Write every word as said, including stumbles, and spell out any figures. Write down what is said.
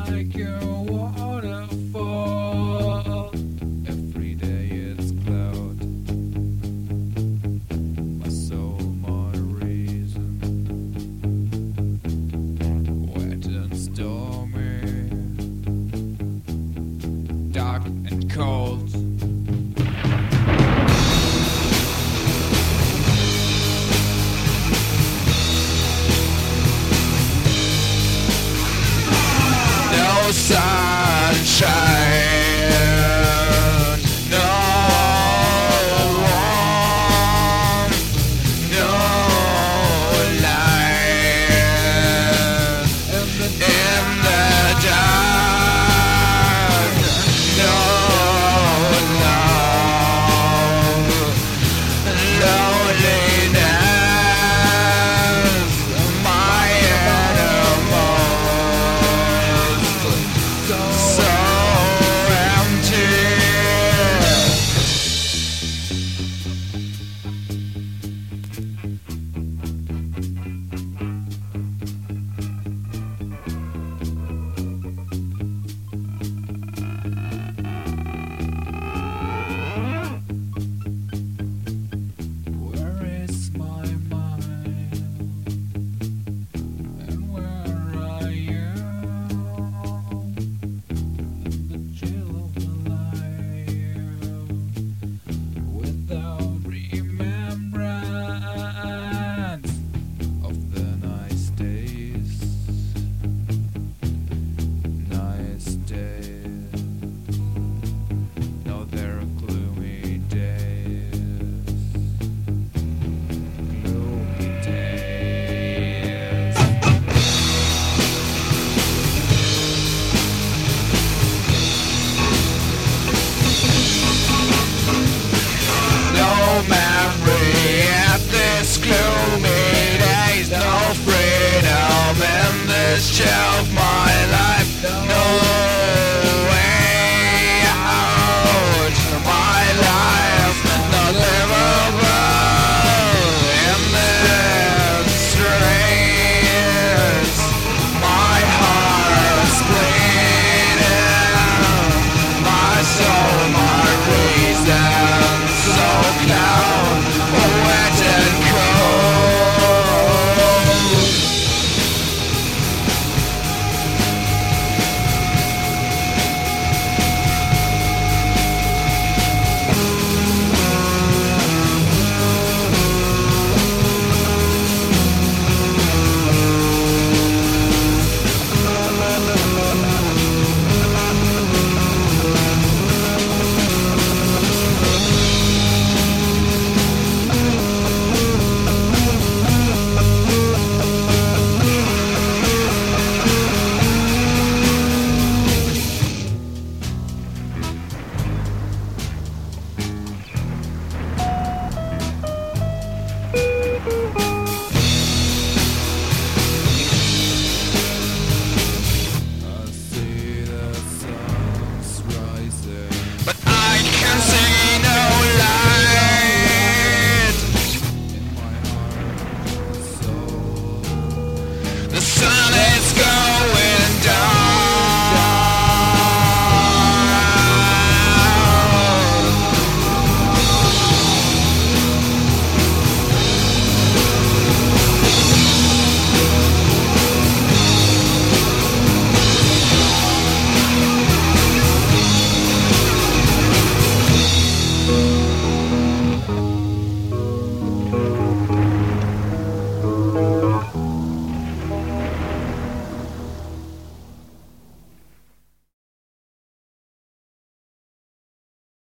like a waterfall. Every day it's cloud, my soul, my reason. Wet and stormy, dark and cold. No sunshine, no warmth, no light in the dark, no love, loneliness, my animals. So empty. Where is my mind? And where are you? The chill of the life, without remembrance of the nice days, nice days. No, there are gloomy days, gloomy days. No memory at this gloomy days, no freedom in this chill of my